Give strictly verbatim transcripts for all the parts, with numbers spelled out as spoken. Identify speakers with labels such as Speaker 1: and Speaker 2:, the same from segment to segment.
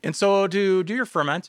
Speaker 1: And so to do your ferment,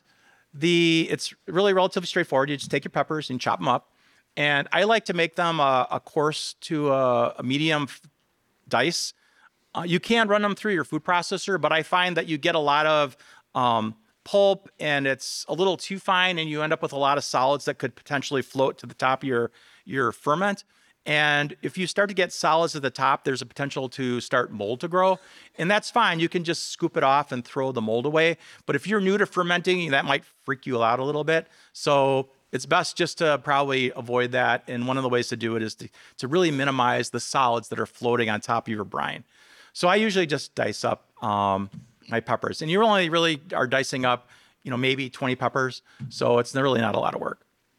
Speaker 1: the it's really relatively straightforward. You just take your peppers and chop them up. And I like to make them a, a coarse to a, a medium f- dice. Uh, you can run them through your food processor, but I find that you get a lot of um, pulp and it's a little too fine, and you end up with a lot of solids that could potentially float to the top of your your ferment. And if you start to get solids at the top, there's a potential to start mold to grow. And that's fine. You can just scoop it off and throw the mold away. But if you're new to fermenting, that might freak you out a little bit. So it's best just to probably avoid that. And one of the ways to do it is to, to really minimize the solids that are floating on top of your brine. So I usually just dice up um, my peppers. And you only really are dicing up, you know, maybe twenty peppers. So it's really not a lot of work.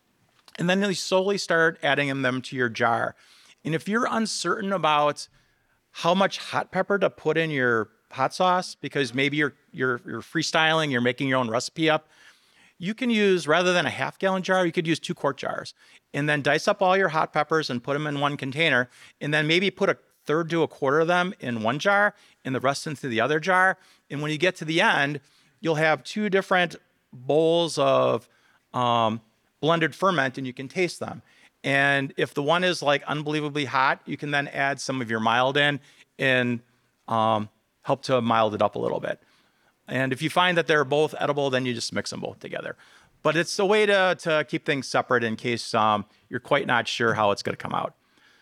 Speaker 1: And then you slowly start adding them to your jar. And if you're uncertain about how much hot pepper to put in your hot sauce, because maybe you're you're you're freestyling, you're making your own recipe up, you can use, rather than a half gallon jar, you could use two quart jars. And then dice up all your hot peppers and put them in one container. And then maybe put a third to a quarter of them in one jar and the rest into the other jar. And when you get to the end, you'll have two different bowls of um, blended ferment, and you can taste them. And if the one is like unbelievably hot, you can then add some of your mild in and um, help to mild it up a little bit. And if you find that they're both edible, then you just mix them both together. But it's a way to, to keep things separate in case um, you're quite not sure how it's going to come out.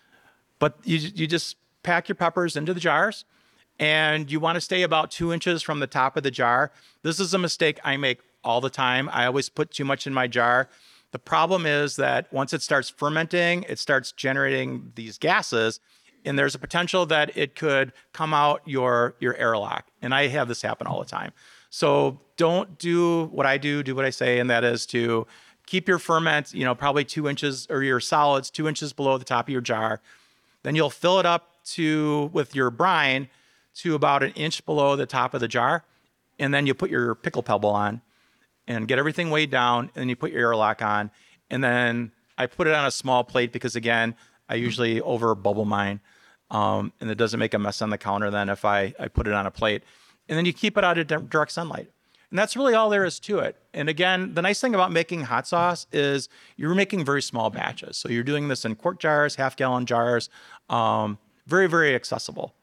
Speaker 1: But you, you just pack your peppers into the jars, and you want to stay about two inches from the top of the jar. This is a mistake I make all the time. I always put too much in my jar. The problem is that once it starts fermenting, it starts generating these gases, and there's a potential that it could come out your, your airlock. And I have this happen all the time. So don't do what I do, do what I say, and that is to keep your ferment, you know, probably two inches, or your solids two inches below the top of your jar. Then you'll fill it up to with your brine to about an inch below the top of the jar. And then you put your pickle pebble on and get everything weighed down, and then you put your airlock on. And then I put it on a small plate because, again, I usually over bubble mine, um, and it doesn't make a mess on the counter then if I, I put it on a plate. And then you keep it out of direct sunlight. And that's really all there is to it. And again, the nice thing about making hot sauce is you're making very small batches. So you're doing this in quart jars, half gallon jars, um, very, very accessible.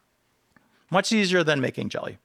Speaker 1: Much easier than making jelly.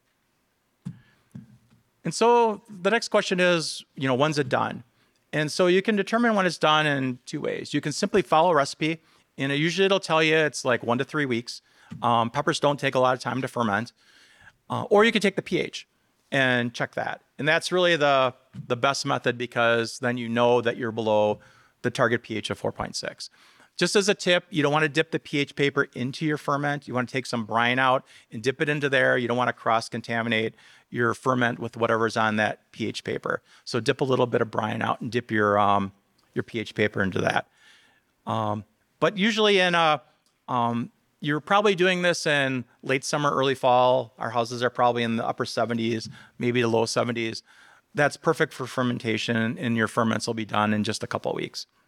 Speaker 1: And so the next question is, you know, when's it done? And so you can determine when it's done in two ways. You can simply follow a recipe, and it usually it'll tell you it's like one to three weeks. Um, peppers don't take a lot of time to ferment. Uh, or you could take the pH and check that. And that's really the, the best method, because then you know that you're below the target pH of four point six. Just as a tip, you don't want to dip the pH paper into your ferment. You want to take some brine out and dip it into there. You don't want to cross-contaminate your ferment with whatever's on that pH paper. So dip a little bit of brine out and dip your um, your pH paper into that. Um, but usually in a, um, you're probably doing this in late summer, early fall. Our houses are probably in the upper seventies, maybe the low seventies. That's perfect for fermentation, and your ferments will be done in just a couple of weeks.